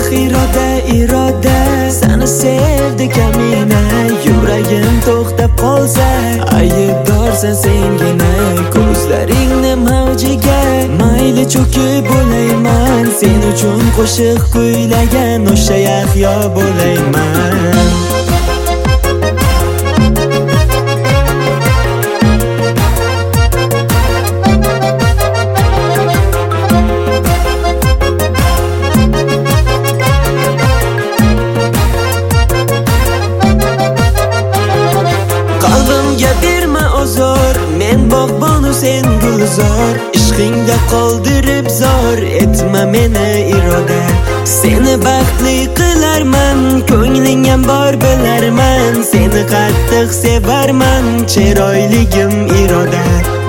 iroda seni sevdi kamina, yuragim to'xtab qolsa aybdorsan sengina. Ko'zlaringni mavjiga mayli cho'kib bo'layman, sen uchun qo'shiq kuylagan o'sha Yahyo bo'layman. Qalbimga berma ozor, men bog'bonu sen gulzor. Ishqingda qoldirib zor etma meni iroda. Seni baxtli qilarman, ko'nglingam bor bilarman. Seni qattiq sevarman, chiroyligim iroda.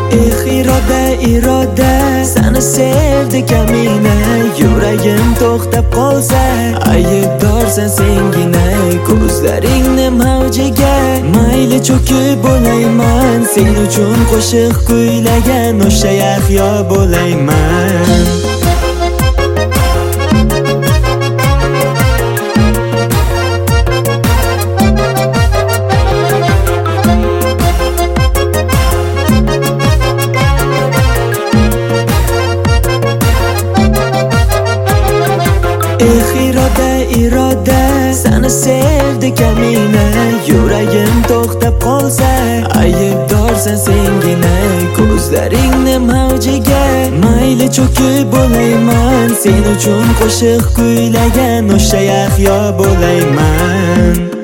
Iroda seni sevdi kamina, yuragim to'xtab qolsa aybdorsan sengina. Ko'zlaringni mavjiga mayli cho'kib bo'layman, sen uchun qo'shiq kuylagan o'sha Yahyo bo'layman. Iroda seni sevdi kamina, yuragim to'xtab qolsa aybdorsan sengina. Ko'zlaringni mavjiga mayli cho'kib bo'layman, sen uchun qo'shiq kuylagan o'sha Yahyo bo'layman.